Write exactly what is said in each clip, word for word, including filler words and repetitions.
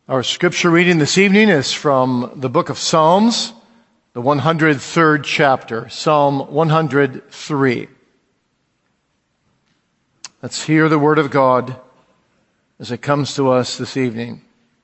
Our scripture reading this evening is from the book of Psalms, the one hundred third chapter, Psalm one hundred three. Let's hear the word of God as it comes to us this evening.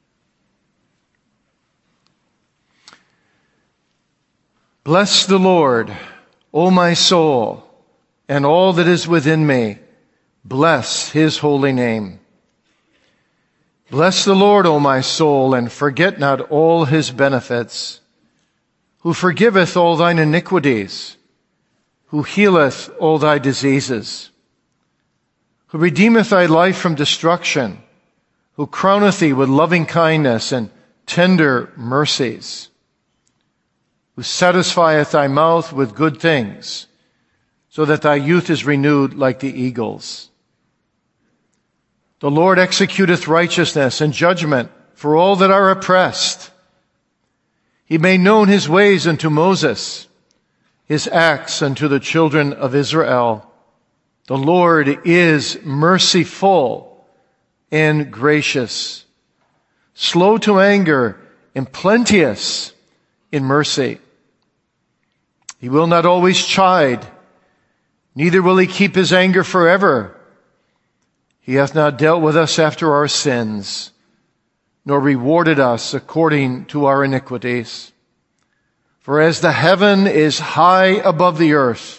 Bless the Lord, O my soul, and all that is within me. Bless his holy name. Bless the Lord, O my soul, and forget not all his benefits, who forgiveth all thine iniquities, who healeth all thy diseases, who redeemeth thy life from destruction, who crowneth thee with loving kindness and tender mercies, who satisfieth thy mouth with good things, so that thy youth is renewed like the eagles. The Lord executeth righteousness and judgment for all that are oppressed. He made known his ways unto Moses, his acts unto the children of Israel. The Lord is merciful and gracious, slow to anger and plenteous in mercy. He will not always chide, neither will he keep his anger forever. He hath not dealt with us after our sins, nor rewarded us according to our iniquities. For as the heaven is high above the earth,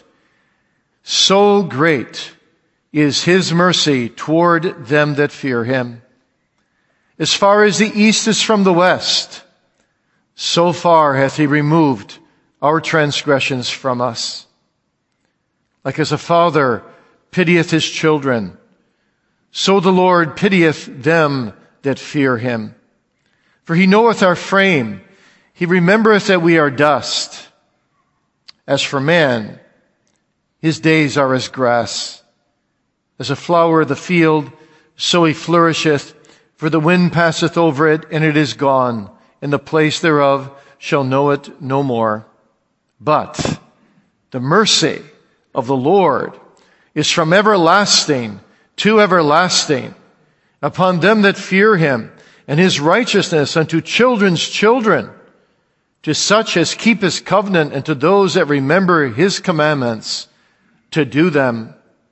so great is his mercy toward them that fear him. As far as the east is from the west, so far hath he removed our transgressions from us. Like as a father pitieth his children, so the Lord pitieth them that fear him. For he knoweth our frame. He remembereth that we are dust. As for man, his days are as grass. As a flower of the field, so he flourisheth. For the wind passeth over it, and it is gone, and the place thereof shall know it no more. But the mercy of the Lord is from everlasting to everlasting upon them that fear him, and his righteousness unto children's children, to such as keep his covenant, and to those that remember his commandments to do them.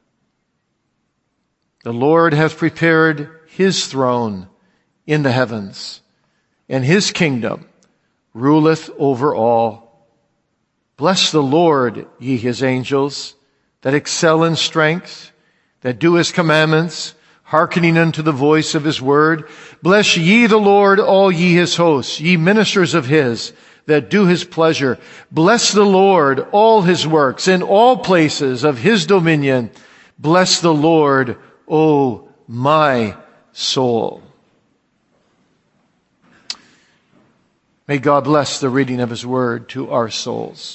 The Lord hath prepared his throne in the heavens, and his kingdom ruleth over all. Bless the Lord, ye his angels, that excel in strength, that do his commandments, hearkening unto the voice of his word. Bless ye the Lord, all ye his hosts, ye ministers of his, that do his pleasure. Bless the Lord, all his works, in all places of his dominion. Bless the Lord, O my soul. May God bless the reading of his word to our souls.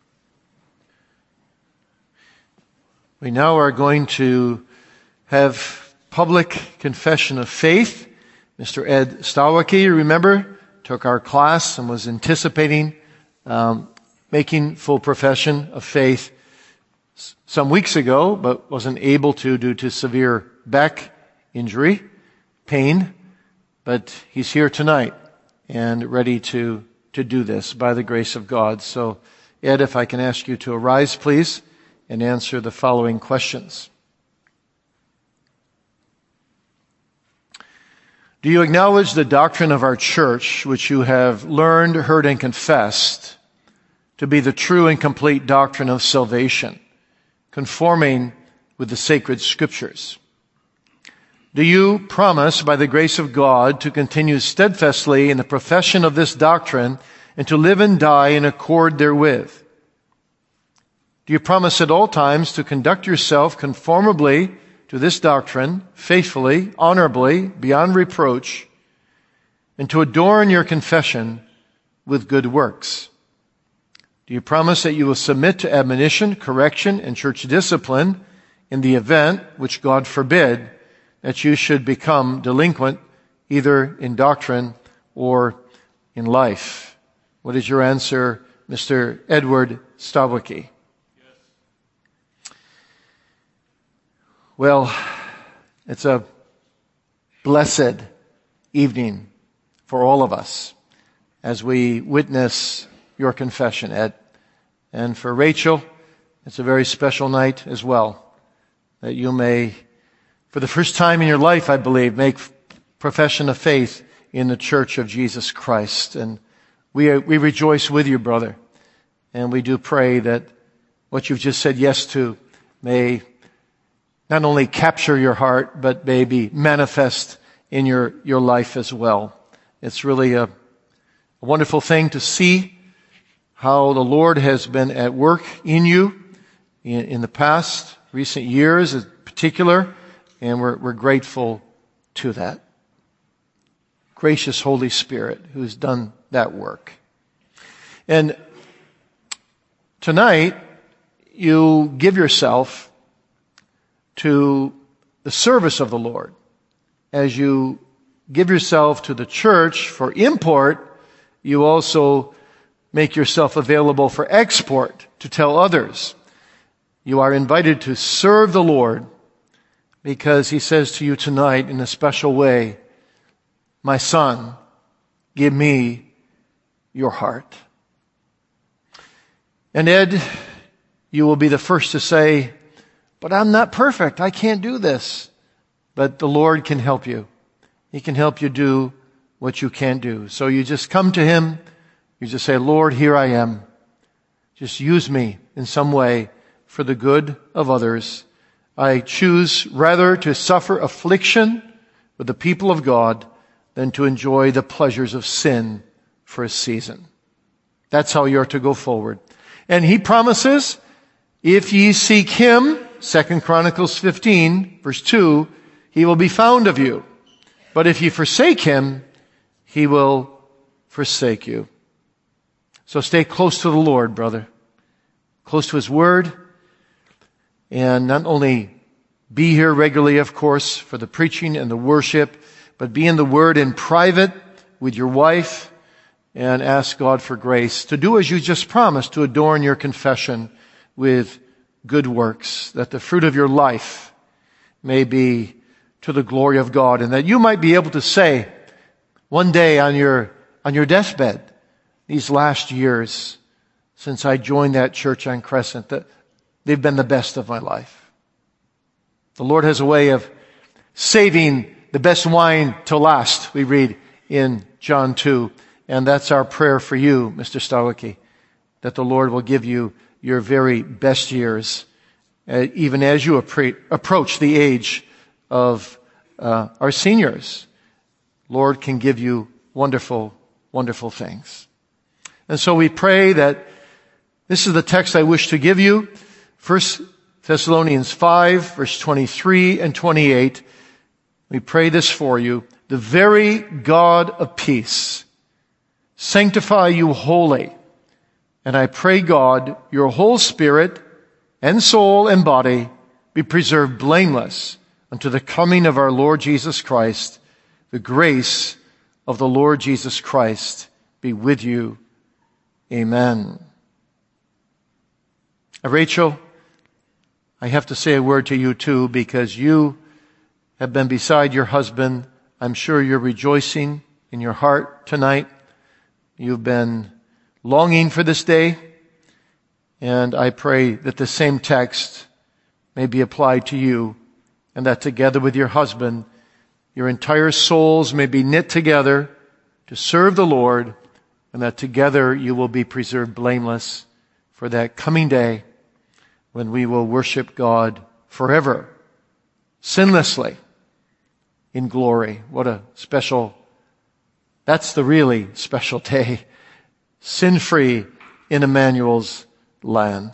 We now are going to have public confession of faith. Mister Ed Stawicki, you remember, took our class and was anticipating um, making full profession of faith some weeks ago, but wasn't able to due to severe back injury, pain. But he's here tonight and ready to, to do this by the grace of God. So, Ed, if I can ask you to arise, please, and answer the following questions. Do you acknowledge the doctrine of our church, which you have learned, heard, and confessed, to be the true and complete doctrine of salvation, conforming with the sacred scriptures? Do you promise, by the grace of God, to continue steadfastly in the profession of this doctrine and to live and die in accord therewith? Do you promise at all times to conduct yourself conformably to this doctrine, faithfully, honorably, beyond reproach, and to adorn your confession with good works? Do you promise that you will submit to admonition, correction, and church discipline in the event, which God forbid, that you should become delinquent either in doctrine or in life? What is your answer, Mister Edward Stawicki? Well, it's a blessed evening for all of us as we witness your confession, Ed. And for Rachel, it's a very special night as well, that you may, for the first time in your life, I believe, make profession of faith in the Church of Jesus Christ. And we we rejoice with you, brother. And we do pray that what you've just said yes to may not only capture your heart, but may be manifest in your, your life as well. It's really a, a wonderful thing to see how the Lord has been at work in you in, in the past, recent years in particular, and we're, we're grateful to that. Gracious Holy Spirit who's done that work. And tonight, you give yourself to the service of the Lord as you give yourself to the church for import. You also make yourself available for export to tell others. You are invited to serve the Lord because he says to you tonight in a special way, my son, give me your heart. And Ed, you will be the first to say, but I'm not perfect. I can't do this. But the Lord can help you. He can help you do what you can't do. So you just come to him. You just say, Lord, here I am. Just use me in some way for the good of others. I choose rather to suffer affliction with the people of God than to enjoy the pleasures of sin for a season. That's how you're to go forward. And he promises, if ye seek him, Second Chronicles fifteen, verse two, he will be found of you. But if ye forsake him, he will forsake you. So stay close to the Lord, brother. Close to his word. And not only be here regularly, of course, for the preaching and the worship, but be in the word in private with your wife and ask God for grace to do as you just promised, to adorn your confession with good works, that the fruit of your life may be to the glory of God, and that you might be able to say one day on your on your deathbed, these last years since I joined that church on Crescent, that they've been the best of my life. The Lord has a way of saving the best wine to last, we read in John two, and that's our prayer for you, Mister Stawicki, that the Lord will give you your very best years, uh, even as you appre- approach the age of uh, our seniors. Lord can give you wonderful, wonderful things. And so we pray that this is the text I wish to give you. First Thessalonians five, verse twenty-three and twenty-eight. We pray this for you. The very God of peace sanctify you wholly. And I pray, God, your whole spirit and soul and body be preserved blameless unto the coming of our Lord Jesus Christ. The grace of the Lord Jesus Christ be with you. Amen. Rachel, I have to say a word to you too, because you have been beside your husband. I'm sure you're rejoicing in your heart tonight. You've been longing for this day, and I pray that the same text may be applied to you, and that together with your husband, your entire souls may be knit together to serve the Lord, and that together you will be preserved blameless for that coming day when we will worship God forever, sinlessly, in glory. What a special, that's the really special day. Sin-free in Emmanuel's land.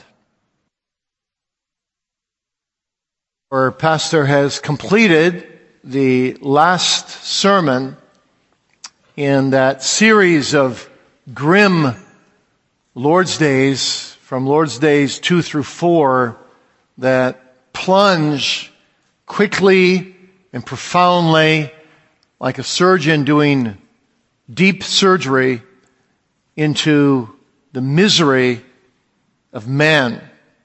Our pastor has completed the last sermon in that series of grim Lord's Days, from Lord's Days two through four, that plunge quickly and profoundly, like a surgeon doing deep surgery, into the misery of man.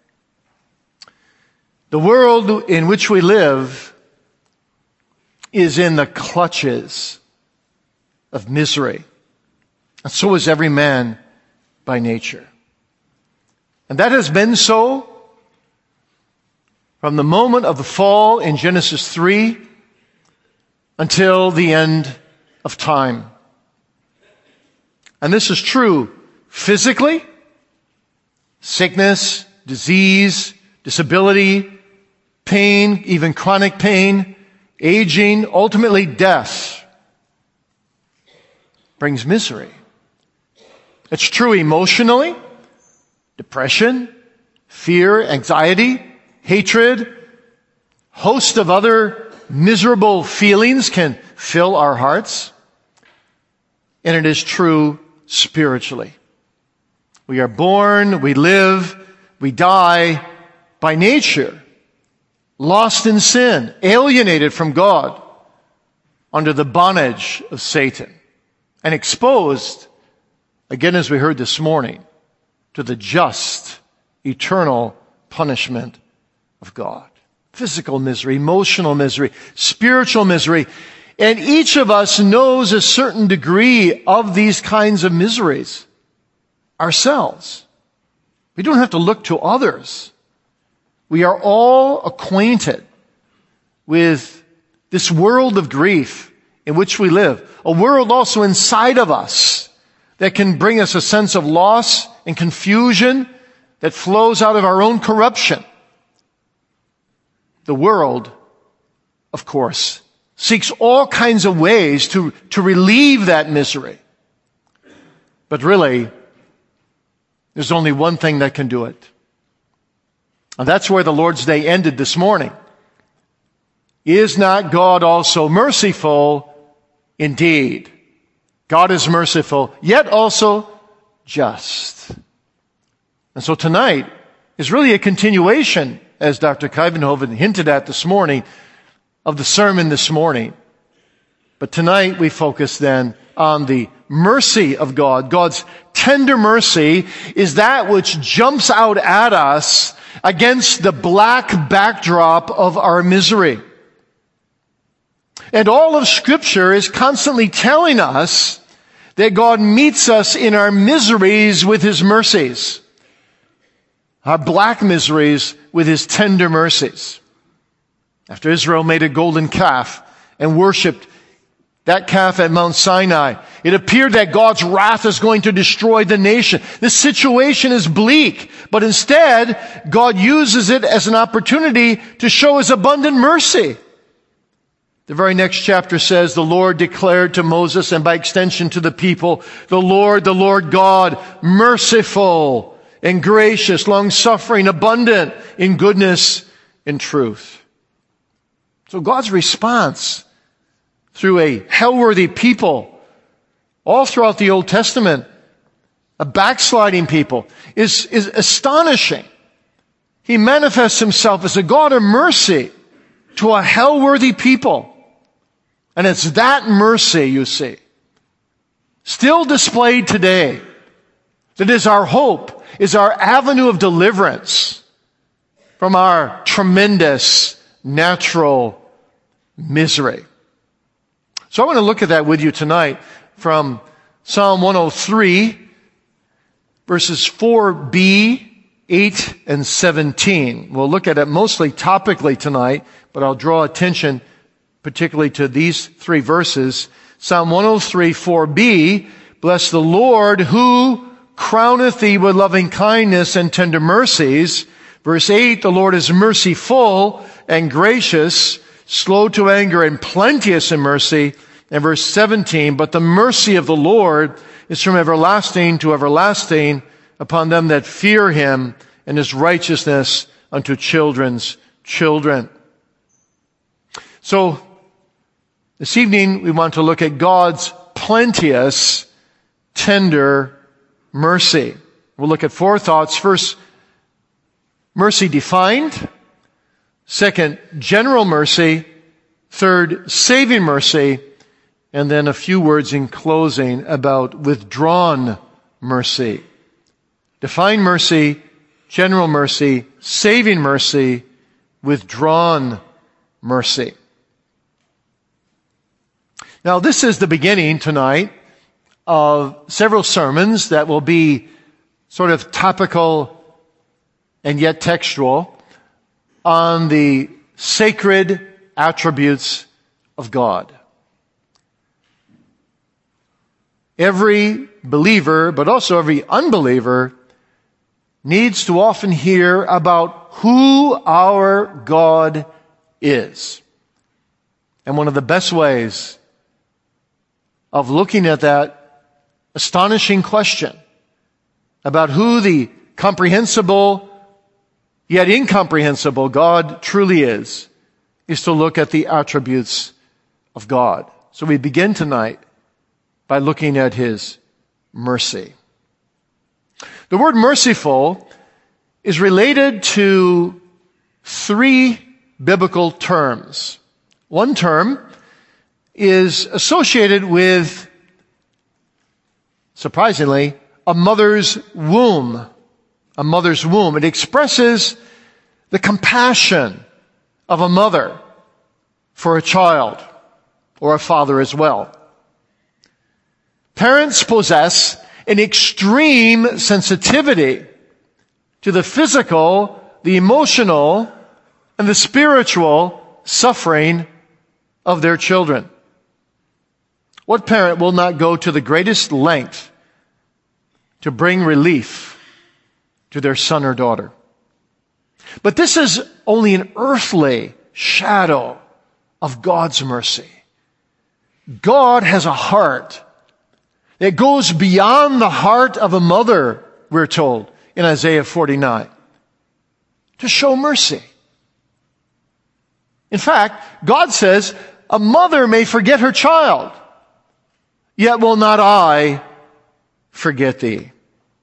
The world in which we live is in the clutches of misery. And so is every man by nature. And that has been so from the moment of the fall in Genesis three until the end of time. And this is true physically, sickness, disease, disability, pain, even chronic pain, aging, ultimately death brings misery. It's true emotionally, depression, fear, anxiety, hatred, host of other miserable feelings can fill our hearts. And it is true spiritually. We are born, we live, we die by nature, lost in sin, alienated from God, under the bondage of Satan, and exposed, again as we heard this morning, to the just, eternal punishment of God. Physical misery, emotional misery, spiritual misery. And each of us knows a certain degree of these kinds of miseries ourselves. We don't have to look to others. We are all acquainted with this world of grief in which we live. A world also inside of us that can bring us a sense of loss and confusion that flows out of our own corruption. The world, of course, seeks all kinds of ways to, to relieve that misery. But really, there's only one thing that can do it. And that's where the Lord's Day ended this morning. Is not God also merciful? Indeed. God is merciful, yet also just. And so tonight is really a continuation, as Doctor Kuyvenhoven hinted at this morning, of the sermon this morning. But tonight we focus then on the mercy of God. God's tender mercy is that which jumps out at us against the black backdrop of our misery. And all of Scripture is constantly telling us that God meets us in our miseries with His mercies, our black miseries with His tender mercies. After Israel made a golden calf and worshipped that calf at Mount Sinai, it appeared that God's wrath is going to destroy the nation. This situation is bleak, but instead, God uses it as an opportunity to show His abundant mercy. The very next chapter says, the Lord declared to Moses and by extension to the people, the Lord, the Lord God, merciful and gracious, long-suffering, abundant in goodness and truth. So God's response through a hell-worthy people all throughout the Old Testament, a backsliding people, is, is astonishing. He manifests Himself as a God of mercy to a hell-worthy people. And it's that mercy, you see, still displayed today, that is our hope, is our avenue of deliverance from our tremendous natural misery. So I want to look at that with you tonight from Psalm one oh three, verses four b, eight, and seventeen. We'll look at it mostly topically tonight, but I'll draw attention particularly to these three verses. Psalm one oh three, four b, bless the Lord who crowneth thee with loving kindness and tender mercies. Verse eight, the Lord is merciful and gracious, slow to anger and plenteous in mercy. And verse seventeen, but the mercy of the Lord is from everlasting to everlasting upon them that fear Him, and His righteousness unto children's children. So, this evening we want to look at God's plenteous, tender mercy. We'll look at four thoughts. First, mercy defined. Second, general mercy. Third, saving mercy. And then a few words in closing about withdrawn mercy. Defined mercy, general mercy, saving mercy, withdrawn mercy. Now, this is the beginning tonight of several sermons that will be sort of topical and yet textual on the sacred attributes of God. Every believer, but also every unbeliever, needs to often hear about who our God is. And one of the best ways of looking at that astonishing question about who the comprehensible yet incomprehensible God truly is, is to look at the attributes of God. So we begin tonight by looking at His mercy. The word merciful is related to three biblical terms. One term is associated with, surprisingly, a mother's womb. A mother's womb. It expresses the compassion of a mother for a child, or a father as well. Parents possess an extreme sensitivity to the physical, the emotional, and the spiritual suffering of their children. What parent will not go to the greatest length to bring relief to their son or daughter? But this is only an earthly shadow of God's mercy. God has a heart that goes beyond the heart of a mother, we're told in Isaiah forty-nine, to show mercy. In fact, God says, a mother may forget her child, yet will not I forget thee.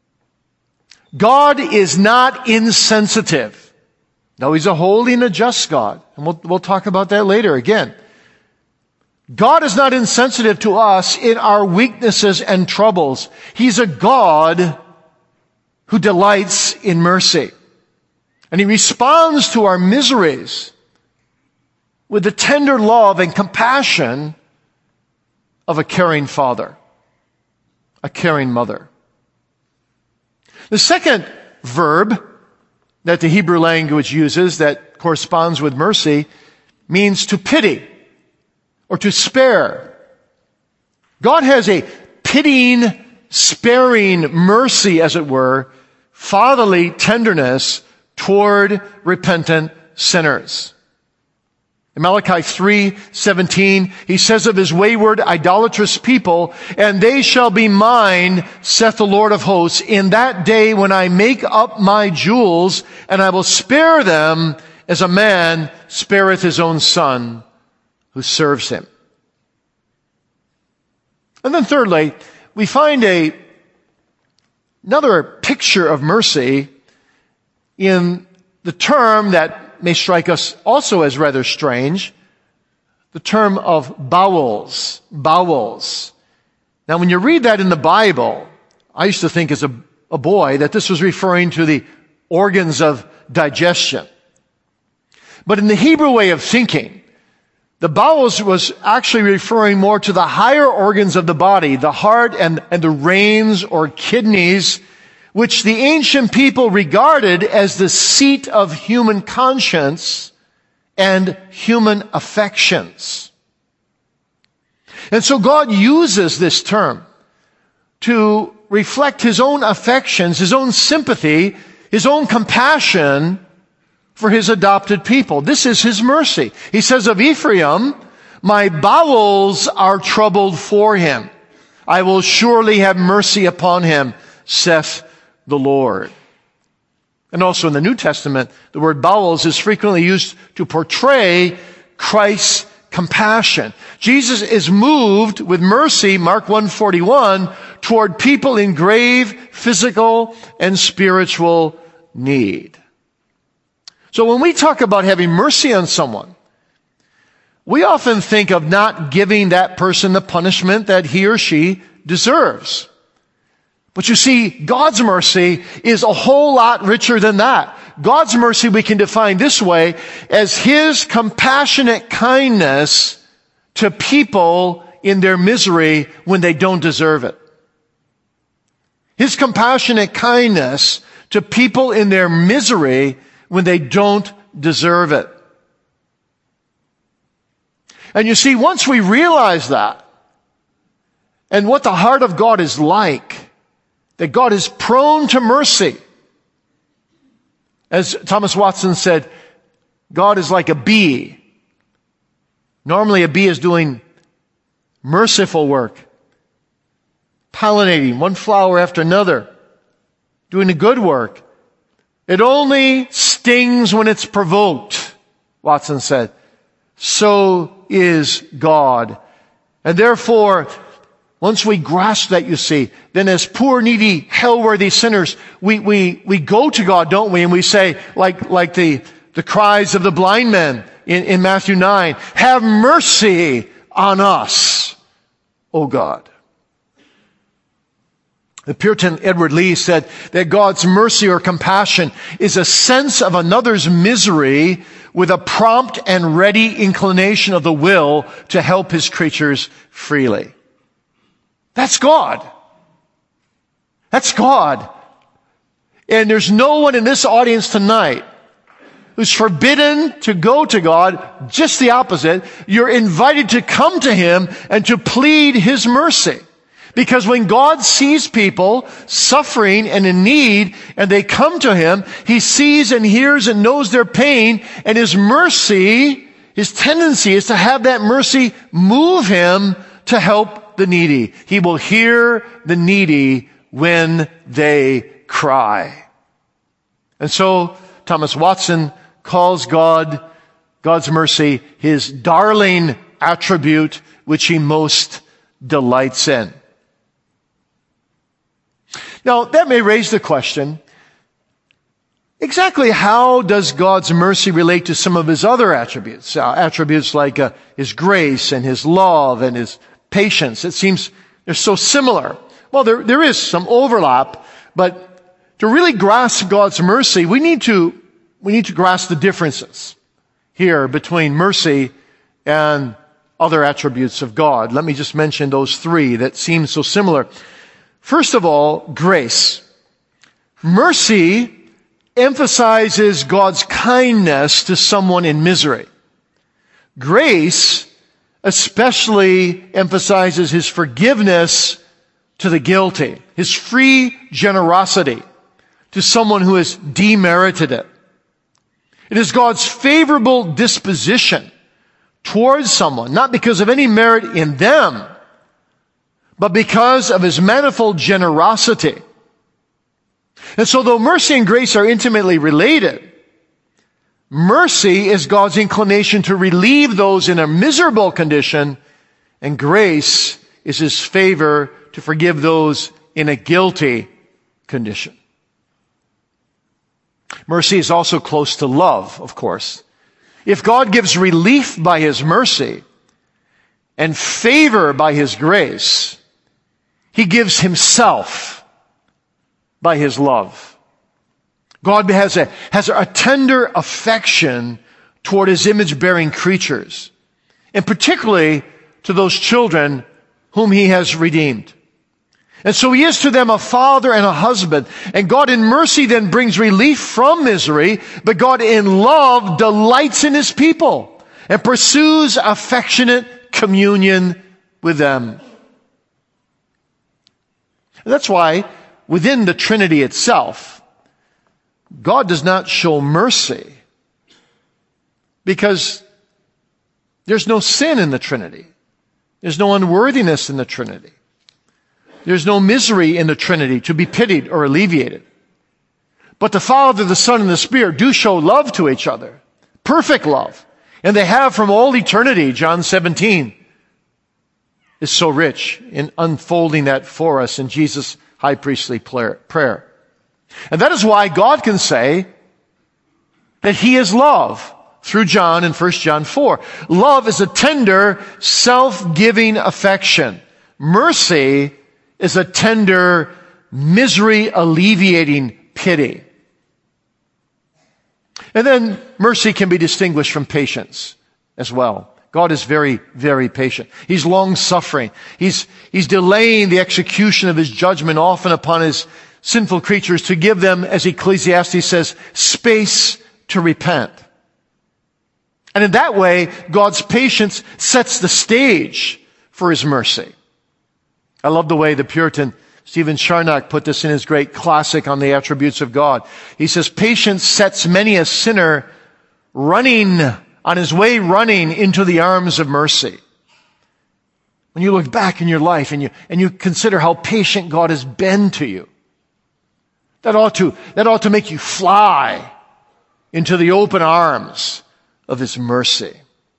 God is not insensitive. No, He's a holy and a just God. And we'll, we'll talk about that later again. God is not insensitive to us in our weaknesses and troubles. He's a God who delights in mercy. And He responds to our miseries with the tender love and compassion of a caring father, a caring mother. The second verb that the Hebrew language uses that corresponds with mercy means to pity or to spare. God has a pitying, sparing mercy, as it were, fatherly tenderness toward repentant sinners. In Malachi three seventeen, He says of His wayward, idolatrous people, and they shall be mine, saith the Lord of hosts, in that day when I make up my jewels, and I will spare them as a man spareth his own son who serves him. And then thirdly, we find a another picture of mercy in the term that may strike us also as rather strange, the term of bowels. Bowels. Now, when you read that in the Bible, I used to think as a, a boy that this was referring to the organs of digestion. But in the Hebrew way of thinking, the bowels was actually referring more to the higher organs of the body, the heart and, and the reins or kidneys, which the ancient people regarded as the seat of human conscience and human affections. And so God uses this term to reflect His own affections, His own sympathy, His own compassion for His adopted people. This is His mercy. He says of Ephraim, my bowels are troubled for him. I will surely have mercy upon him, saith the Lord. And also in the New Testament, the word bowels is frequently used to portray Christ's compassion. Jesus is moved with mercy, Mark one forty-one, toward people in grave physical and spiritual need. So when we talk about having mercy on someone, we often think of not giving that person the punishment that he or she deserves. But you see, God's mercy is a whole lot richer than that. God's mercy we can define this way as His compassionate kindness to people in their misery when they don't deserve it. His compassionate kindness to people in their misery when they don't deserve it. And you see, once we realize that, and what the heart of God is like, that God is prone to mercy. As Thomas Watson said, God is like a bee. Normally a bee is doing merciful work, pollinating one flower after another, doing a good work. It only stings when it's provoked, Watson said. So is God. And therefore, once we grasp that, you see, then as poor, needy, hell-worthy sinners, we, we, we go to God, don't we? And we say, like, like the, the cries of the blind men in, in Matthew nine, have mercy on us, O God. The Puritan Edward Lee said that God's mercy or compassion is a sense of another's misery with a prompt and ready inclination of the will to help his creatures freely. That's God. That's God. And there's no one in this audience tonight who's forbidden to go to God. Just the opposite. You're invited to come to Him and to plead His mercy. Because when God sees people suffering and in need, and they come to Him, He sees and hears and knows their pain, and His mercy, His tendency is to have that mercy move Him to help the needy. He will hear the needy when they cry. And so, Thomas Watson calls God, God's mercy, His darling attribute, which He most delights in. Now, that may raise the question, exactly how does God's mercy relate to some of His other attributes? Uh, attributes like uh, His grace and His love and His patience. It seems they're so similar. Well, there, there is some overlap, but to really grasp God's mercy, we need to, we need to grasp the differences here between mercy and other attributes of God. Let me just mention those three that seem so similar. First of all, grace. Mercy emphasizes God's kindness to someone in misery. Grace especially emphasizes His forgiveness to the guilty, His free generosity to someone who has demerited it. It is God's favorable disposition towards someone, not because of any merit in them, but because of His manifold generosity. And so though mercy and grace are intimately related, mercy is God's inclination to relieve those in a miserable condition, and grace is His favor to forgive those in a guilty condition. Mercy is also close to love, of course. If God gives relief by His mercy and favor by His grace, He gives Himself by His love. God has a, has a tender affection toward His image-bearing creatures, and particularly to those children whom He has redeemed. And so He is to them a father and a husband. And God in mercy then brings relief from misery, but God in love delights in His people and pursues affectionate communion with them. And that's why within the Trinity itself, God does not show mercy because there's no sin in the Trinity. There's no unworthiness in the Trinity. There's no misery in the Trinity to be pitied or alleviated. But the Father, the Son, and the Spirit do show love to each other. Perfect love. And they have from all eternity. John seventeen is so rich in unfolding that for us in Jesus' high priestly prayer. And that is why God can say that He is love through John in First John four. Love is a tender, self-giving affection. Mercy is a tender, misery-alleviating pity. And then mercy can be distinguished from patience as well. God is very, very patient. He's long-suffering. He's, he's delaying the execution of his judgment often upon his sinful creatures to give them, as Ecclesiastes says, space to repent. And in that way, God's patience sets the stage for his mercy. I love the way the Puritan Stephen Charnock put this in his great classic on the attributes of God. He says, patience sets many a sinner running, on his way running into the arms of mercy. When you look back in your life and you, and you consider how patient God has been to you, that ought to, that ought to make you fly into the open arms of his mercy.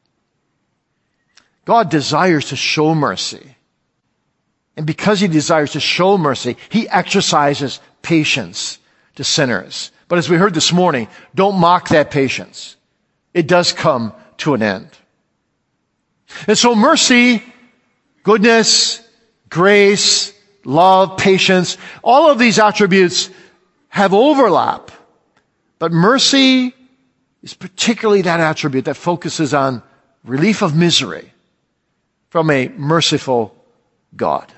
God desires to show mercy. And because he desires to show mercy, he exercises patience to sinners. But as we heard this morning, don't mock that patience. It does come to an end. And so mercy, goodness, grace, love, patience, all of these attributes have overlap. But mercy is particularly that attribute that focuses on relief of misery from a merciful God.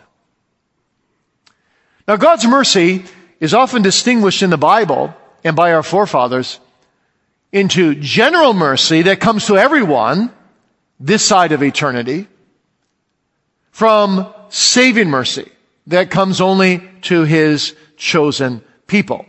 Now, God's mercy is often distinguished in the Bible and by our forefathers into general mercy that comes to everyone this side of eternity, from saving mercy that comes only to his chosen people.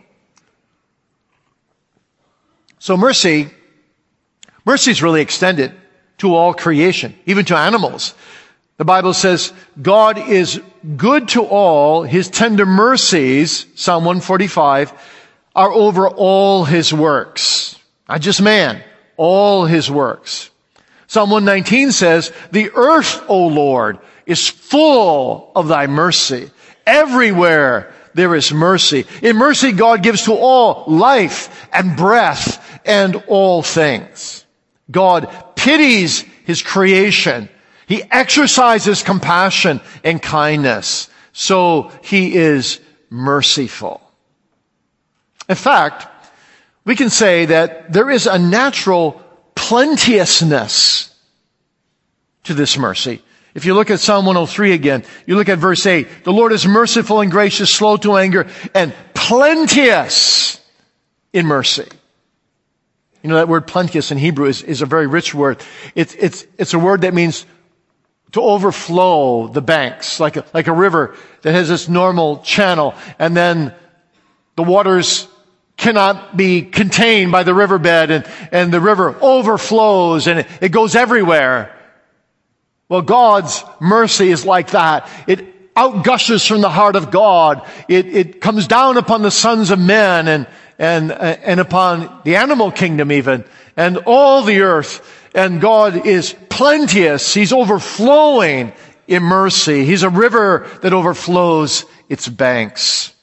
So mercy, mercy is really extended to all creation, even to animals. The Bible says, God is good to all. His tender mercies, Psalm one forty-five, are over all his works. Not just man, all his works. Psalm one nineteen says, the earth, O Lord, is full of thy mercy. Everywhere there is mercy. In mercy, God gives to all life and breath and all things. God pities his creation. He exercises compassion and kindness. So he is merciful. In fact, we can say that there is a natural plenteousness to this mercy. If you look at Psalm one oh three again, you look at verse eight, the Lord is merciful and gracious, slow to anger, and plenteous in mercy. You know, that word plenteous in Hebrew is, is a very rich word. It's, it's, it's a word that means to overflow the banks, like a, like a river that has this normal channel, and then the waters cannot be contained by the riverbed, and, and the river overflows, and it, it goes everywhere. Well, God's mercy is like that. It outgushes from the heart of God. It, it comes down upon the sons of men and, and, and upon the animal kingdom even, and all the earth. And God is plenteous. He's overflowing in mercy. He's a river that overflows its banks.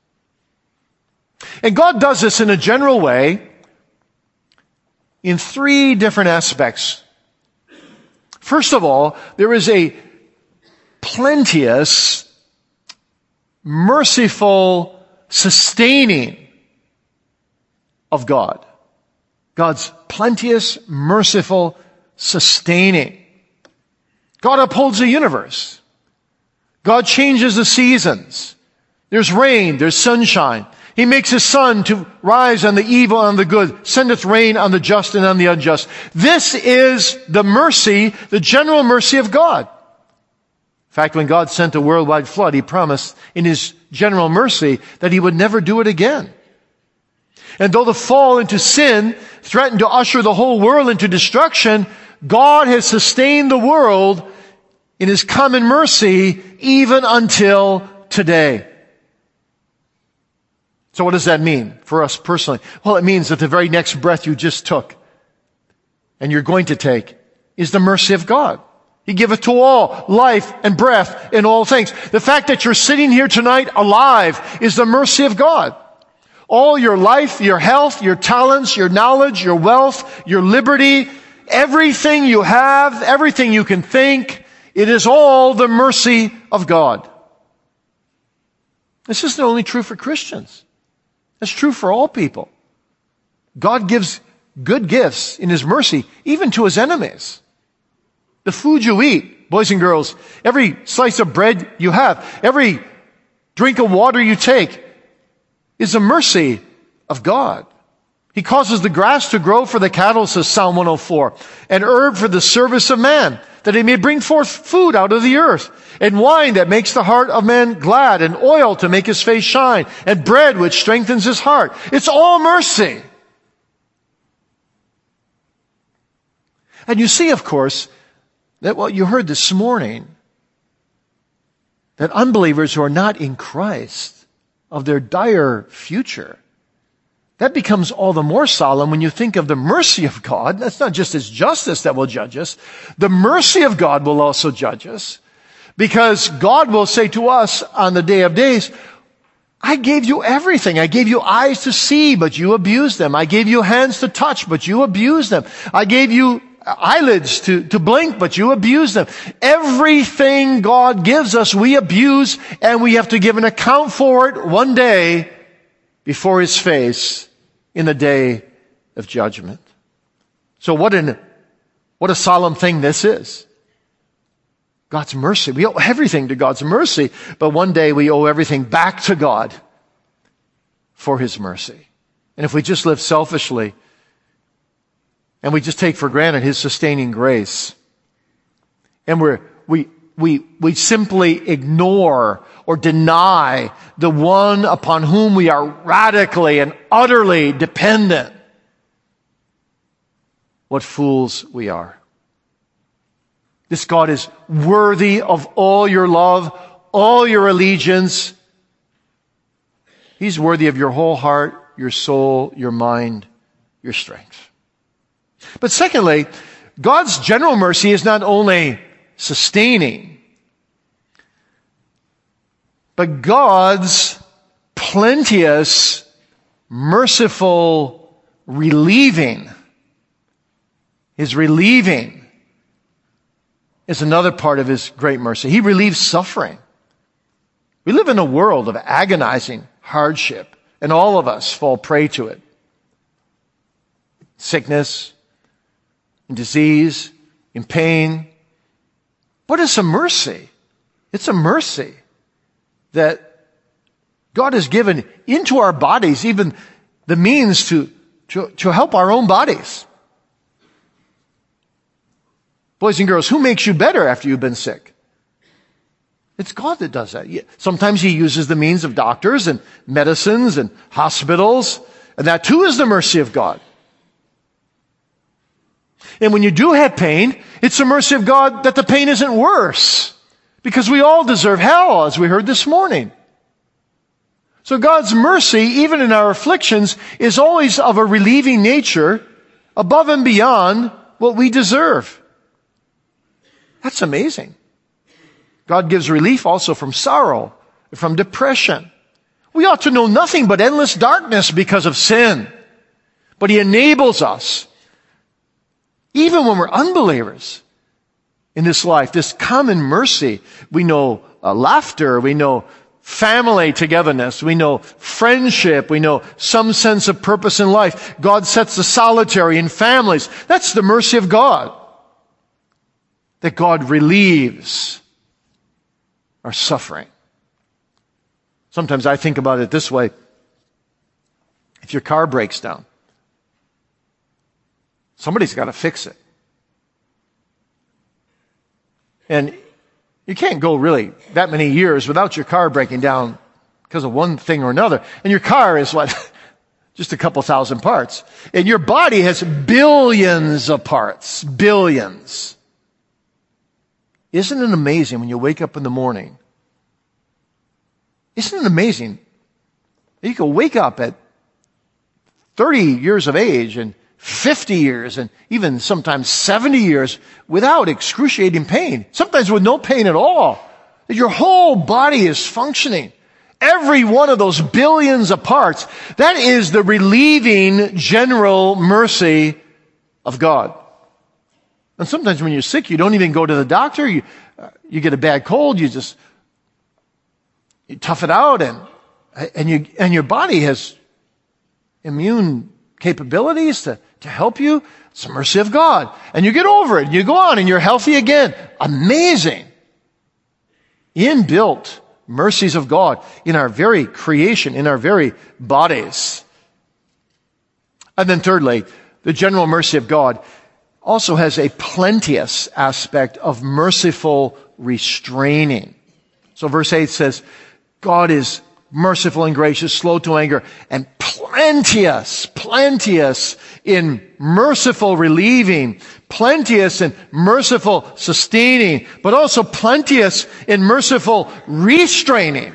And God does this in a general way in three different aspects. First of all, there is a plenteous, merciful sustaining of God. God's plenteous, merciful sustaining. God upholds the universe. God changes the seasons. There's rain, there's sunshine. He makes his sun to rise on the evil and on the good, sendeth rain on the just and on the unjust. This is the mercy, the general mercy of God. In fact, when God sent a worldwide flood, he promised in his general mercy that he would never do it again. And though the fall into sin threatened to usher the whole world into destruction, God has sustained the world in his common mercy even until today. So what does that mean for us personally? Well, it means that the very next breath you just took and you're going to take is the mercy of God. He giveth to all life and breath in all things. The fact that you're sitting here tonight alive is the mercy of God. All your life, your health, your talents, your knowledge, your wealth, your liberty, everything you have, everything you can think, it is all the mercy of God. This isn't only true for Christians. It's true for all people. God gives good gifts in his mercy, even to his enemies. The food you eat, boys and girls, every slice of bread you have, every drink of water you take is a mercy of God. He causes the grass to grow for the cattle, says Psalm one oh four, and herb for the service of man, that he may bring forth food out of the earth, and wine that makes the heart of man glad, and oil to make his face shine, and bread which strengthens his heart. It's all mercy. And you see, of course, that what you heard this morning, that unbelievers who are not in Christ, of their dire future, that becomes all the more solemn when you think of the mercy of God. That's not just His justice that will judge us. The mercy of God will also judge us. Because God will say to us on the day of days, I gave you everything. I gave you eyes to see, but you abused them. I gave you hands to touch, but you abused them. I gave you eyelids to, to blink, but you abuse them. Everything God gives us, we abuse, and we have to give an account for it one day before His face in the day of judgment. So what an, what a solemn thing this is. God's mercy. We owe everything to God's mercy, but one day we owe everything back to God for His mercy. And if we just live selfishly, and we just take for granted His sustaining grace, and we're, we, we, we simply ignore or deny the one upon whom we are radically and utterly dependent, what fools we are. This God is worthy of all your love, all your allegiance. He's worthy of your whole heart, your soul, your mind, your strength. But secondly, God's general mercy is not only sustaining, but God's plenteous, merciful relieving. His relieving is another part of His great mercy. He relieves suffering. We live in a world of agonizing hardship, and all of us fall prey to it. Sickness, in disease, in pain. But it's a mercy. It's a mercy that God has given into our bodies, even the means to, to, to help our own bodies. Boys and girls, who makes you better after you've been sick? It's God that does that. Sometimes He uses the means of doctors and medicines and hospitals, and that too is the mercy of God. And when you do have pain, it's the mercy of God that the pain isn't worse, because we all deserve hell, as we heard this morning. So God's mercy, even in our afflictions, is always of a relieving nature, above and beyond what we deserve. That's amazing. God gives relief also from sorrow, from depression. We ought to know nothing but endless darkness because of sin. But He enables us, even when we're unbelievers in this life, this common mercy. We know uh, laughter, we know family togetherness, we know friendship, we know some sense of purpose in life. God sets the solitary in families. That's the mercy of God. That God relieves our suffering. Sometimes I think about it this way. If your car breaks down, somebody's got to fix it. And you can't go really that many years without your car breaking down because of one thing or another. And your car is what? Just a couple thousand parts. And your body has billions of parts. Billions. Isn't it amazing when you wake up in the morning? Isn't it amazing that you can wake up at thirty years of age and fifty years and even sometimes seventy years without excruciating pain, sometimes with no pain at all, that your whole body is functioning. Every one of those billions of parts, that is the relieving general mercy of God. And sometimes when you're sick, you don't even go to the doctor. You, uh, you get a bad cold, you just you tough it out, and and you and your body has immune capabilities to to help you. It's the mercy of God. And you get over it. You go on and you're healthy again. Amazing. Inbuilt mercies of God in our very creation, in our very bodies. And then thirdly, the general mercy of God also has a plenteous aspect of merciful restraining. So verse eight says, God is merciful and gracious, slow to anger, and plenteous, plenteous in merciful relieving, plenteous in merciful sustaining, but also plenteous in merciful restraining.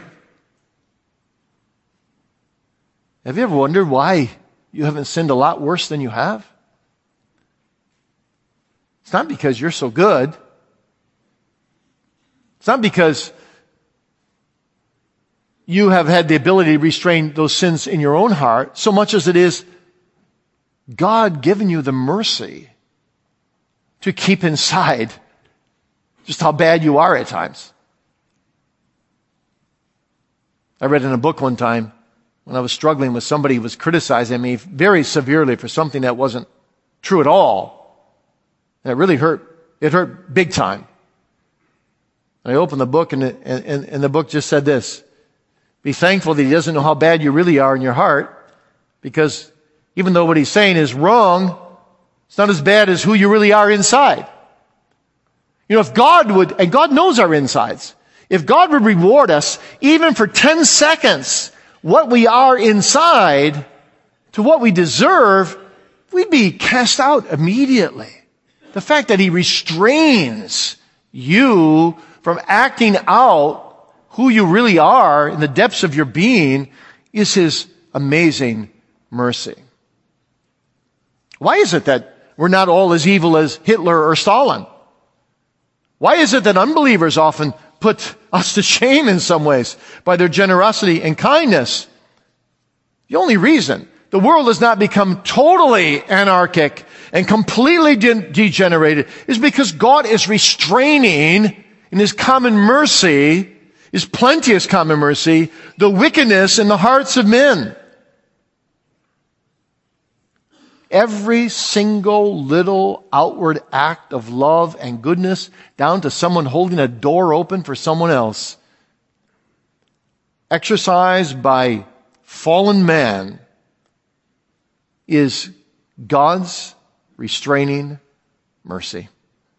Have you ever wondered why you haven't sinned a lot worse than you have? It's not because you're so good. It's not because you have had the ability to restrain those sins in your own heart, so much as it is God giving you the mercy to keep inside just how bad you are at times. I read in a book one time when I was struggling with somebody who was criticizing me very severely for something that wasn't true at all. And it really hurt. It hurt big time. And I opened the book and, and, and the book just said this: be thankful that he doesn't know how bad you really are in your heart, because even though what he's saying is wrong, it's not as bad as who you really are inside. You know, if God would, and God knows our insides, if God would reward us even for ten seconds what we are inside to what we deserve, we'd be cast out immediately. The fact that he restrains you from acting out who you really are in the depths of your being is his amazing mercy. Why is it that we're not all as evil as Hitler or Stalin? Why is it that unbelievers often put us to shame in some ways by their generosity and kindness? The only reason the world has not become totally anarchic and completely de- degenerated is because God is restraining in his common mercy, his plenteous common mercy, the wickedness in the hearts of men. Every single little outward act of love and goodness, down to someone holding a door open for someone else, exercised by fallen man, is God's restraining mercy.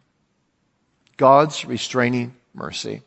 God's restraining mercy.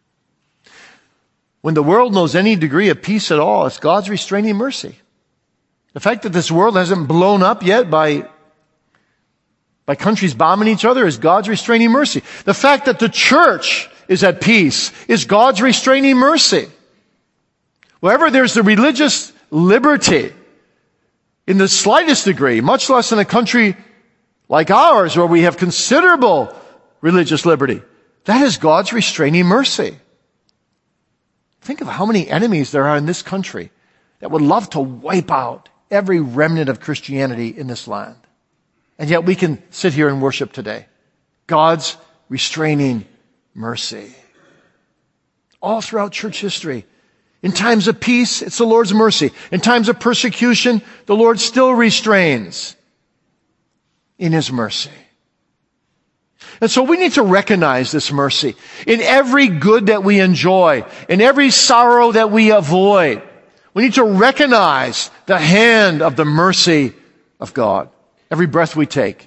When the world knows any degree of peace at all, it's God's restraining mercy. The fact that this world hasn't blown up yet by, by countries bombing each other is God's restraining mercy. The fact that the church is at peace is God's restraining mercy. Wherever there's the religious liberty, in the slightest degree, much less in a country like ours where we have considerable religious liberty, that is God's restraining mercy. Think of how many enemies there are in this country that would love to wipe out every remnant of Christianity in this land. And yet we can sit here and worship today. God's restraining mercy. All throughout church history. In times of peace, it's the Lord's mercy. In times of persecution, the Lord still restrains in his mercy. And so we need to recognize this mercy in every good that we enjoy, in every sorrow that we avoid. We need to recognize the hand of the mercy of God. Every breath we take.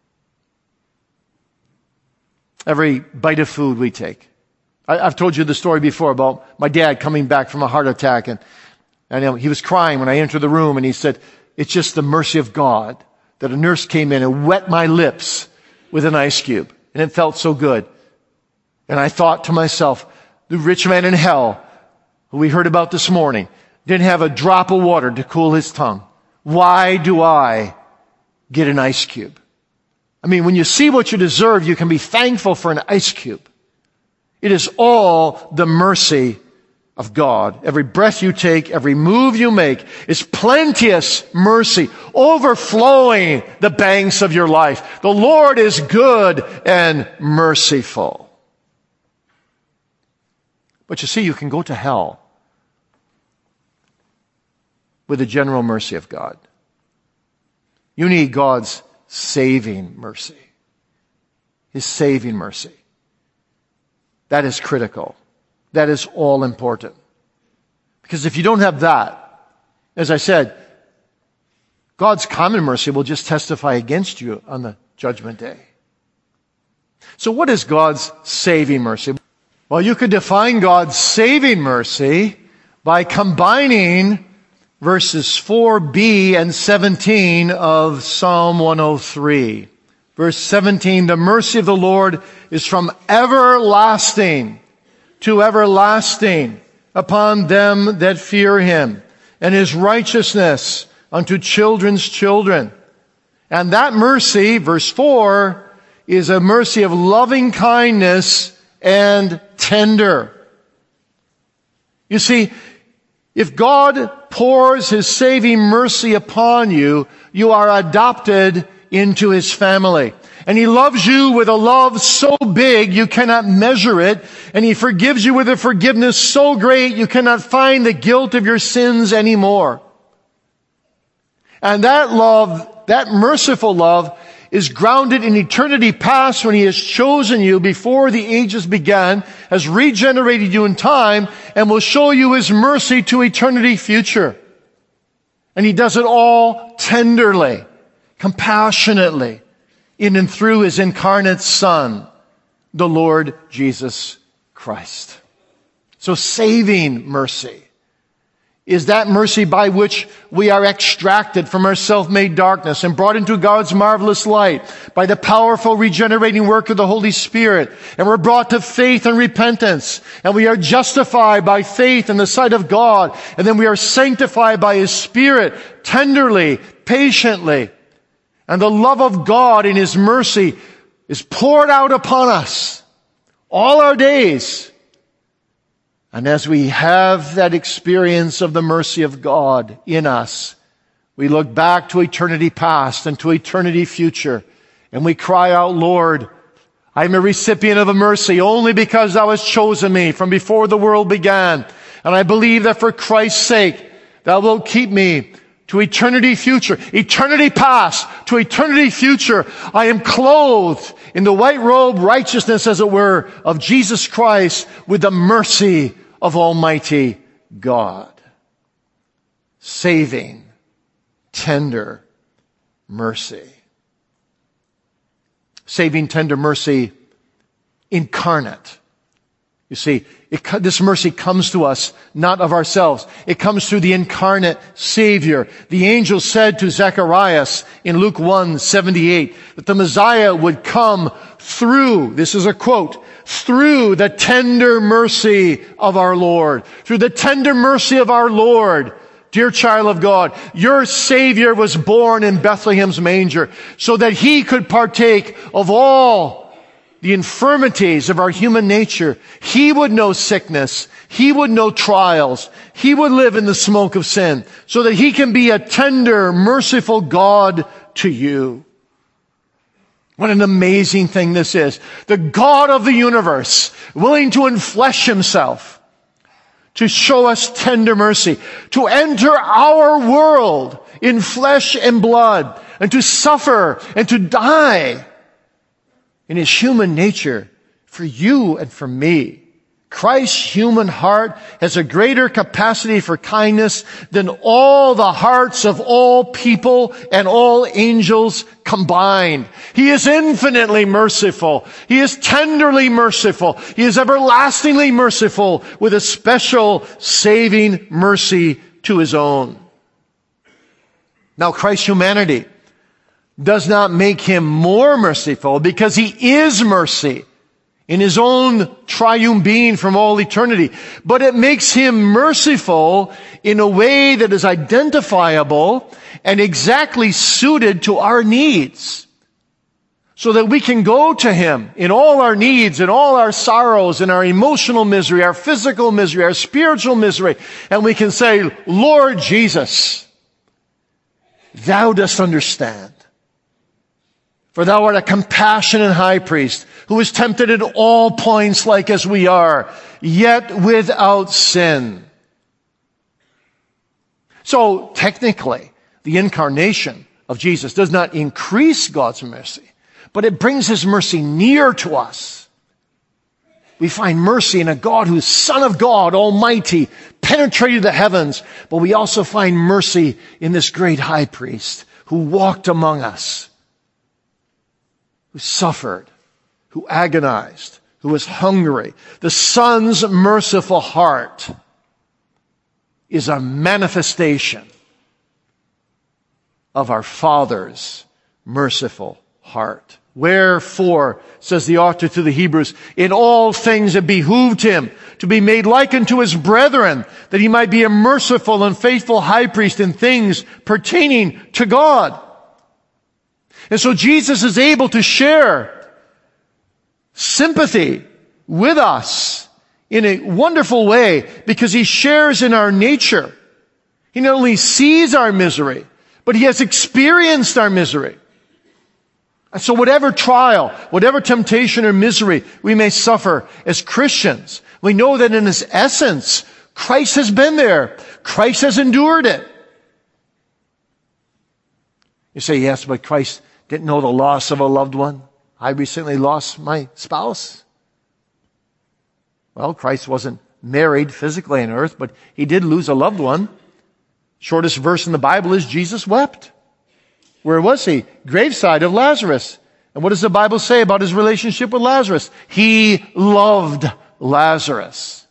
Every bite of food we take. I, I've told you the story before about my dad coming back from a heart attack, and, and he was crying when I entered the room, and he said, it's just the mercy of God that a nurse came in and wet my lips with an ice cube. And it felt so good. And I thought to myself, the rich man in hell, who we heard about this morning, didn't have a drop of water to cool his tongue. Why do I get an ice cube? I mean, when you see what you deserve, you can be thankful for an ice cube. It is all the mercy of God. Every breath you take, every move you make is plenteous mercy, overflowing the banks of your life. The Lord is good and merciful. But you see, you can go to hell with the general mercy of God. You need God's saving mercy. His saving mercy. That is critical. That is all important. Because if you don't have that, as I said, God's common mercy will just testify against you on the judgment day. So what is God's saving mercy? Well, you could define God's saving mercy by combining verses four b and seventeen of Psalm one oh three. Verse seventeen, the mercy of the Lord is from everlasting to everlasting upon them that fear him, and his righteousness unto children's children. And that mercy, verse four, is a mercy of loving kindness and tender. You see, if God pours his saving mercy upon you, you are adopted into his family. And he loves you with a love so big you cannot measure it. And he forgives you with a forgiveness so great you cannot find the guilt of your sins anymore. And that love, that merciful love, is grounded in eternity past when he has chosen you before the ages began, has regenerated you in time, and will show you his mercy to eternity future. And he does it all tenderly, compassionately, in and through his incarnate Son, the Lord Jesus Christ. So saving mercy is that mercy by which we are extracted from our self-made darkness and brought into God's marvelous light by the powerful regenerating work of the Holy Spirit. And we're brought to faith and repentance. And we are justified by faith in the sight of God. And then we are sanctified by his Spirit tenderly, patiently. And the love of God in his mercy is poured out upon us all our days. And as we have that experience of the mercy of God in us, we look back to eternity past and to eternity future, and we cry out, Lord, I'm a recipient of a mercy only because thou hast chosen me from before the world began. And I believe that for Christ's sake, thou wilt keep me to eternity future, eternity past to eternity future. I am clothed in the white robe righteousness, as it were, of Jesus Christ with the mercy of Almighty God. Saving, tender mercy. Saving, tender mercy incarnate. You see, it, this mercy comes to us not of ourselves. It comes through the incarnate Savior. The angel said to Zacharias in Luke one seventy-eight that the Messiah would come through, this is a quote, through the tender mercy of our Lord. Through the tender mercy of our Lord. Dear child of God, your Savior was born in Bethlehem's manger so that he could partake of all the infirmities of our human nature. He would know sickness. He would know trials. He would live in the smoke of sin so that he can be a tender, merciful God to you. What an amazing thing this is. The God of the universe, willing to enflesh himself, to show us tender mercy, to enter our world in flesh and blood, and to suffer and to die in his human nature for you and for me. Christ's human heart has a greater capacity for kindness than all the hearts of all people and all angels combined. He is infinitely merciful. He is tenderly merciful. He is everlastingly merciful with a special saving mercy to his own. Now, Christ's humanity does not make him more merciful because he is mercy in his own triune being from all eternity. But it makes him merciful in a way that is identifiable and exactly suited to our needs. So that we can go to him in all our needs, in all our sorrows, in our emotional misery, our physical misery, our spiritual misery. And we can say, Lord Jesus, thou dost understand. For thou art a compassionate high priest who is tempted at all points like as we are, yet without sin. So technically, the incarnation of Jesus does not increase God's mercy, but it brings His mercy near to us. We find mercy in a God who is Son of God, Almighty, penetrated the heavens, but we also find mercy in this great high priest who walked among us, who suffered, who agonized, who was hungry. The Son's merciful heart is a manifestation of our Father's merciful heart. Wherefore, says the author to the Hebrews, in all things it behooved Him to be made like unto His brethren, that He might be a merciful and faithful high priest in things pertaining to God. And so Jesus is able to share sympathy with us in a wonderful way because He shares in our nature. He not only sees our misery, but He has experienced our misery. And so whatever trial, whatever temptation or misery we may suffer as Christians, we know that in its essence, Christ has been there. Christ has endured it. You say, yes, but Christ didn't know the loss of a loved one. I recently lost my spouse. Well, Christ wasn't married physically on earth, but He did lose a loved one. Shortest verse in the Bible is Jesus wept. Where was He? Graveside of Lazarus. And what does the Bible say about His relationship with Lazarus? He loved Lazarus.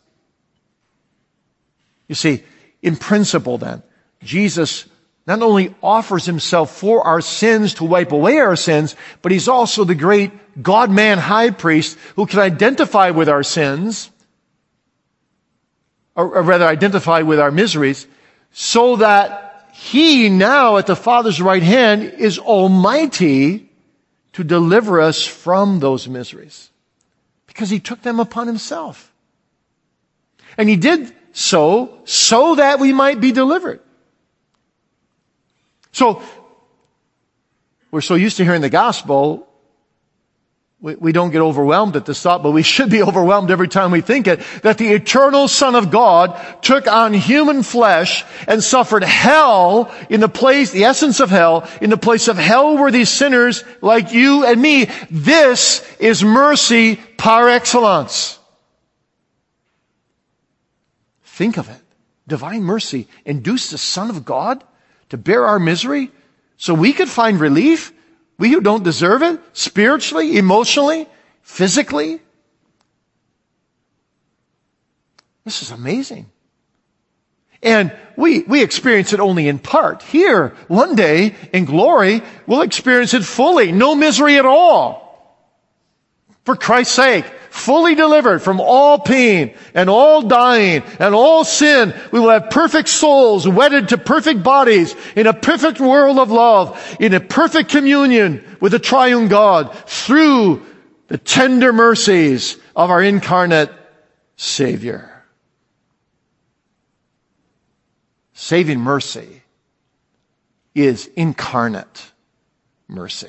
You see, in principle then, Jesus not only offers Himself for our sins to wipe away our sins, but He's also the great God-man high priest who can identify with our sins, or, or rather identify with our miseries, so that He now at the Father's right hand is almighty to deliver us from those miseries. Because He took them upon Himself. And He did so, so that we might be delivered. So, we're so used to hearing the gospel, we, we don't get overwhelmed at this thought, but we should be overwhelmed every time we think it, that the eternal Son of God took on human flesh and suffered hell in the place, the essence of hell, in the place of hell-worthy sinners like you and me. This is mercy par excellence. Think of it. Divine mercy induced the Son of God to bear our misery so we could find relief. We who don't deserve it, spiritually, emotionally, physically. This is amazing. And we, we experience it only in part. Here, one day, in glory, we'll experience it fully. No misery at all. For Christ's sake, fully delivered from all pain and all dying and all sin. We will have perfect souls wedded to perfect bodies in a perfect world of love, in a perfect communion with the triune God through the tender mercies of our incarnate Savior. Saving mercy is incarnate mercy.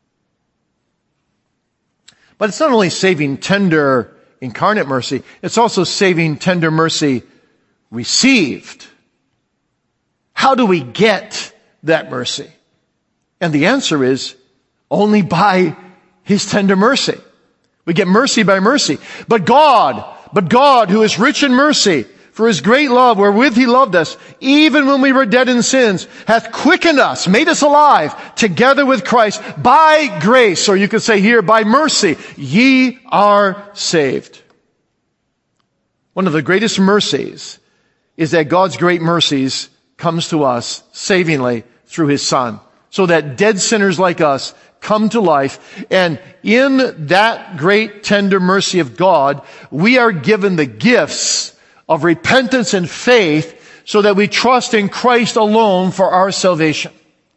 But it's not only saving tender incarnate mercy, it's also saving tender mercy received. How do we get that mercy? And the answer is only by His tender mercy. We get mercy by mercy. But God, but God who is rich in mercy, for His great love wherewith He loved us, even when we were dead in sins, hath quickened us, made us alive, together with Christ, by grace, or you could say here, by mercy, ye are saved. One of the greatest mercies is that God's great mercies comes to us savingly through His Son, so that dead sinners like us come to life, and in that great tender mercy of God, we are given the gifts of repentance and faith so that we trust in Christ alone for our salvation.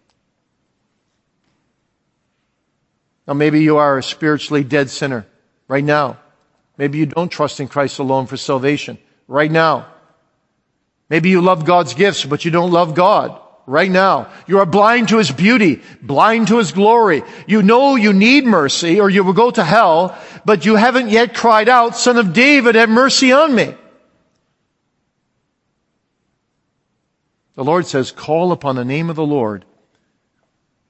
Now maybe you are a spiritually dead sinner right now. Maybe you don't trust in Christ alone for salvation right now. Maybe you love God's gifts, but you don't love God right now. You are blind to His beauty, blind to His glory. You know you need mercy or you will go to hell, but you haven't yet cried out, Son of David, have mercy on me. The Lord says, call upon the name of the Lord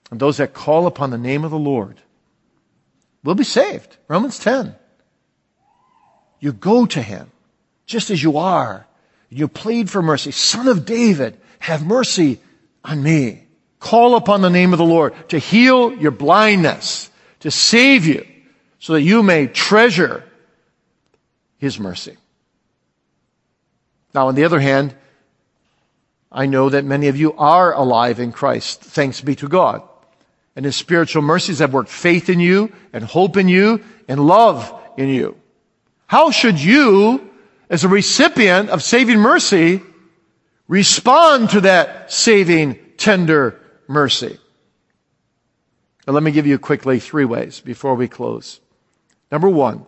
And those that call upon the name of the Lord will be saved. Romans ten. You go to Him just as you are. You plead for mercy. Son of David, have mercy on me. Call upon the name of the Lord to heal your blindness, to save you, so that you may treasure His mercy. Now, on the other hand, I know that many of you are alive in Christ. Thanks be to God. And His spiritual mercies have worked faith in you and hope in you and love in you. How should you, as a recipient of saving mercy, respond to that saving, tender mercy? Now, let me give you quickly three ways before we close. Number one,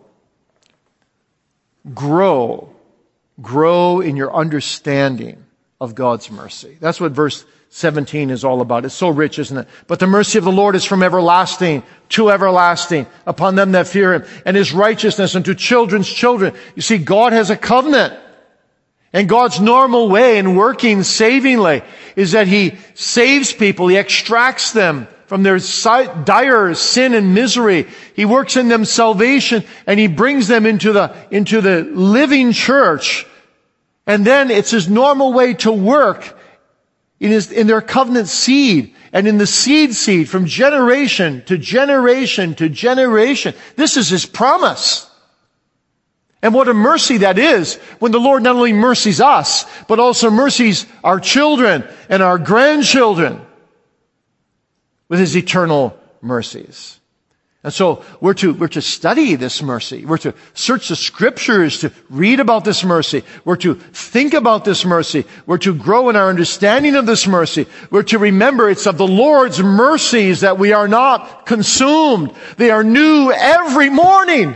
grow. Grow in your understanding of God's mercy. That's what verse seventeen is all about. It's so rich, isn't it? But the mercy of the Lord is from everlasting to everlasting upon them that fear Him, and His righteousness unto children's children. You see, God has a covenant. And God's normal way in working savingly is that He saves people. He extracts them from their dire sin and misery. He works in them salvation, and He brings them into the, into the living church. And then it's His normal way to work in, his, in their covenant seed and in the seed seed from generation to generation to generation. This is His promise. And what a mercy that is when the Lord not only mercies us, but also mercies our children and our grandchildren with His eternal mercies. And so we're to, we're to study this mercy. We're to search the Scriptures to read about this mercy. We're to think about this mercy. We're to grow in our understanding of this mercy. We're to remember it's of the Lord's mercies that we are not consumed. They are new every morning.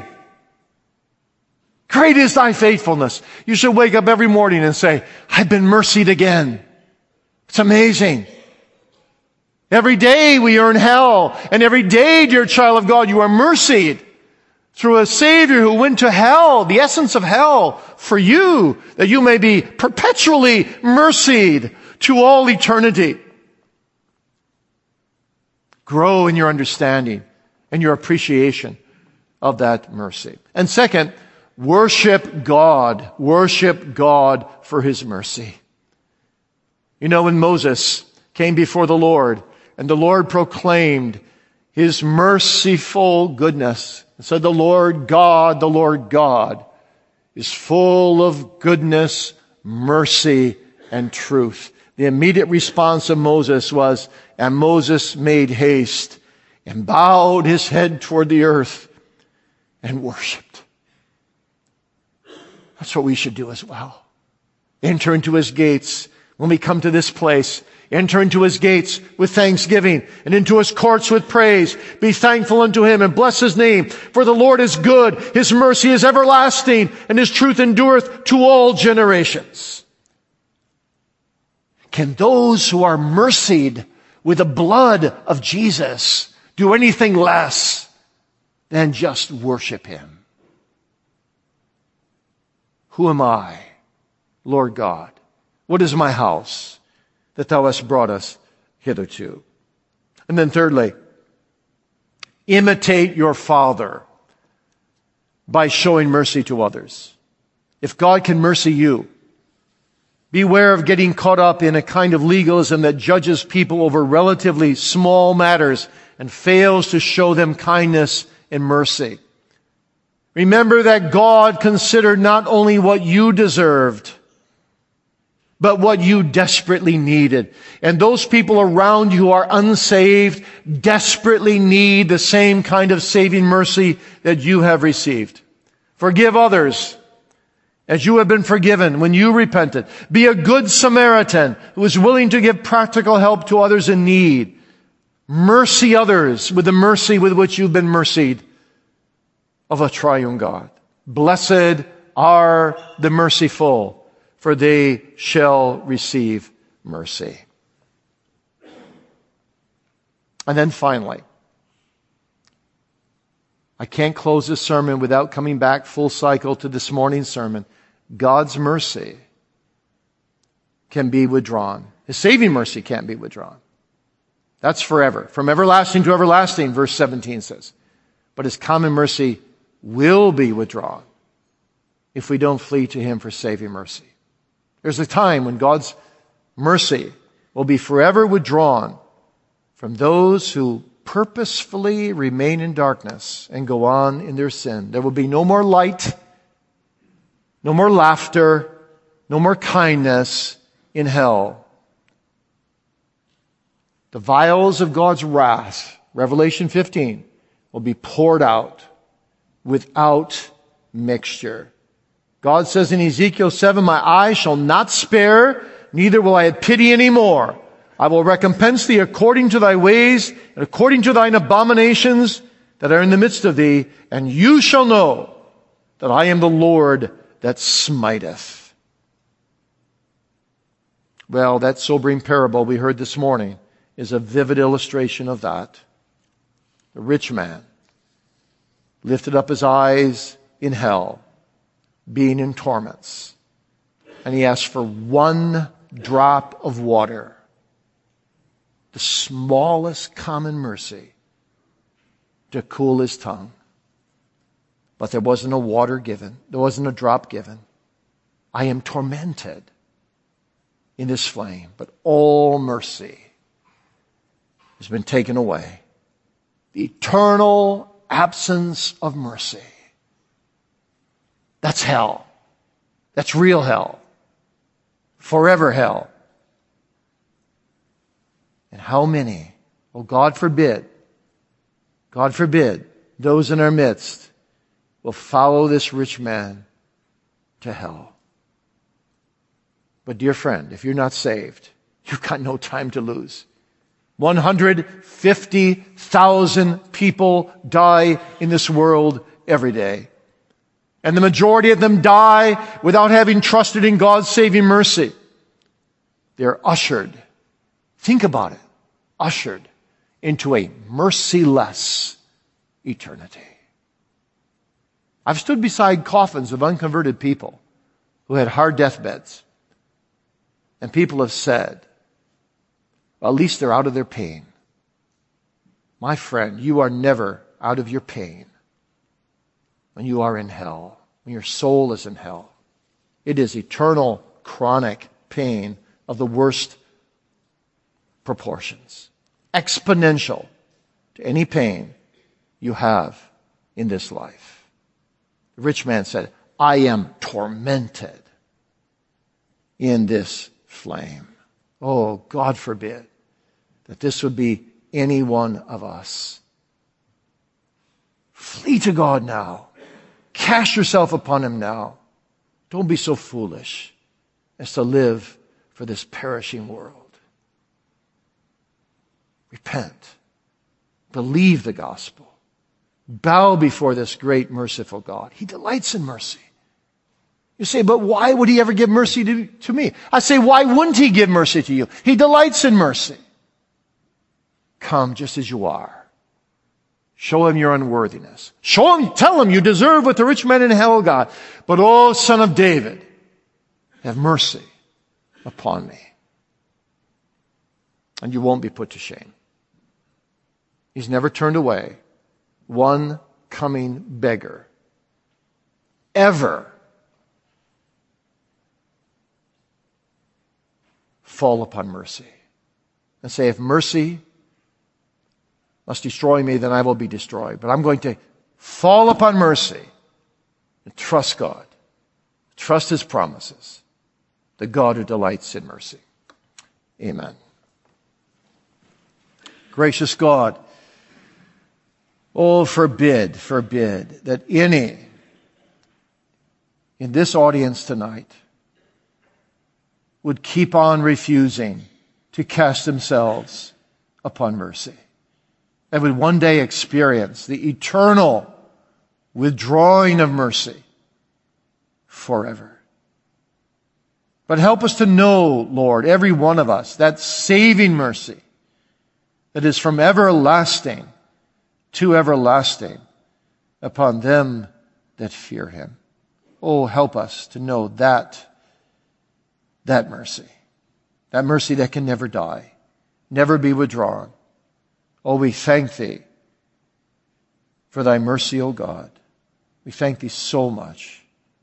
Great is thy faithfulness. You should wake up every morning and say, I've been mercied again. It's amazing. Every day we earn hell. And every day, dear child of God, you are mercied through a Savior who went to hell, the essence of hell, for you, that you may be perpetually mercied to all eternity. Grow in your understanding and your appreciation of that mercy. And second, worship God. Worship God for His mercy. You know, when Moses came before the Lord, and the Lord proclaimed His merciful goodness, and said, the Lord God, the Lord God, is full of goodness, mercy, and truth. The immediate response of Moses was, and Moses made haste and bowed his head toward the earth and worshiped. That's what we should do as well. Enter into His gates when we come to this place. Enter into His gates with thanksgiving and into His courts with praise. Be thankful unto Him and bless His name. For the Lord is good. His mercy is everlasting and His truth endureth to all generations. Can those who are mercied with the blood of Jesus do anything less than just worship Him? Who am I, Lord God? What is my house that Thou hast brought us hitherto? And then thirdly, imitate your Father by showing mercy to others. If God can mercy you, beware of getting caught up in a kind of legalism that judges people over relatively small matters and fails to show them kindness and mercy. Remember that God considered not only what you deserved, but what you desperately needed. And those people around you who are unsaved desperately need the same kind of saving mercy that you have received. Forgive others as you have been forgiven when you repented. Be a good Samaritan who is willing to give practical help to others in need. Mercy others with the mercy with which you've been mercied of a triune God. Blessed are the merciful, for they shall receive mercy. And then finally, I can't close this sermon without coming back full cycle to this morning's sermon. God's mercy can be withdrawn. His saving mercy can't be withdrawn. That's forever. From everlasting to everlasting, verse seventeen says. But his common mercy will be withdrawn if we don't flee to him for saving mercy. There's a time when God's mercy will be forever withdrawn from those who purposefully remain in darkness and go on in their sin. There will be no more light, no more laughter, no more kindness in hell. The vials of God's wrath, Revelation fifteen, will be poured out without mixture. God says in Ezekiel seven, my eye shall not spare, neither will I have pity any more. I will recompense thee according to thy ways and according to thine abominations that are in the midst of thee, and you shall know that I am the Lord that smiteth. Well, that sobering parable we heard this morning is a vivid illustration of that. The rich man lifted up his eyes in hell, being in torments, and he asked for one drop of water, the smallest common mercy, to cool his tongue. But there wasn't a water given. There wasn't a drop given. I am tormented in this flame, but all mercy has been taken away. The eternal absence of mercy. That's hell. That's real hell. Forever hell. And how many, oh God forbid, God forbid, those in our midst will follow this rich man to hell. But dear friend, if you're not saved, you've got no time to lose. one hundred fifty thousand people die in this world every day. And the majority of them die without having trusted in God's saving mercy. They're ushered, think about it, ushered into a merciless eternity. I've stood beside coffins of unconverted people who had hard deathbeds. And people have said, well, at least they're out of their pain. My friend, you are never out of your pain when you are in hell, when your soul is in hell. It is eternal, chronic pain of the worst proportions, exponential to any pain you have in this life. The rich man said, I am tormented in this flame. Oh, God forbid that this would be any one of us. Flee to God now. Cast yourself upon him now. Don't be so foolish as to live for this perishing world. Repent. Believe the gospel. Bow before this great merciful God. He delights in mercy. You say, but why would he ever give mercy to, to me? I say, why wouldn't he give mercy to you? He delights in mercy. Come just as you are. Show him your unworthiness. Show him, tell him you deserve what the rich man in hell got. But, oh, Son of David, have mercy upon me. And you won't be put to shame. He's never turned away one coming beggar. Ever. Fall upon mercy and say, if mercy must destroy me, then I will be destroyed. But I'm going to fall upon mercy and trust God, trust his promises, the God who delights in mercy. Amen. Gracious God, oh, forbid, forbid that any in this audience tonight would keep on refusing to cast themselves upon mercy, and would one day experience the eternal withdrawing of mercy forever. But help us to know, Lord, every one of us, that saving mercy that is from everlasting to everlasting upon them that fear him. Oh, help us to know that That mercy. That mercy that can never die, never be withdrawn, Oh, we thank thee for thy mercy, O God. We thank thee so much.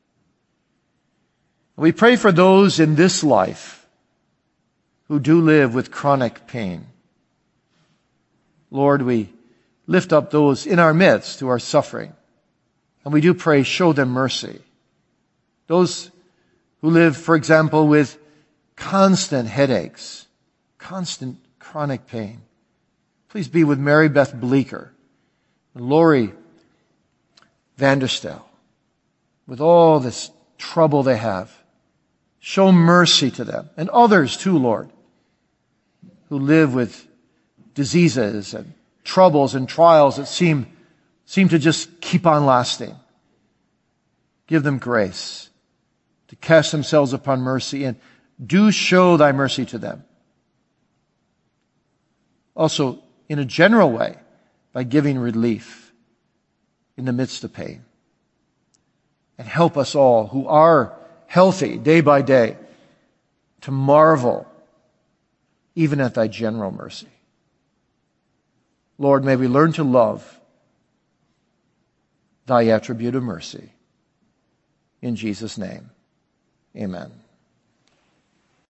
We pray for those in this life who do live with chronic pain. Lord, we lift up those in our midst who are suffering. And we do pray, show them mercy. Those who live, for example, with constant headaches, constant chronic pain. Please be with Mary Beth Bleeker and Lori Vanderstel with all this trouble they have. Show mercy to them and others too, Lord, who live with diseases and troubles and trials that seem, seem to just keep on lasting. Give them grace to cast themselves upon mercy, and do show thy mercy to them. Also, in a general way, by giving relief in the midst of pain. And help us all who are healthy day by day to marvel even at thy general mercy. Lord, may we learn to love thy attribute of mercy. In Jesus' name, amen.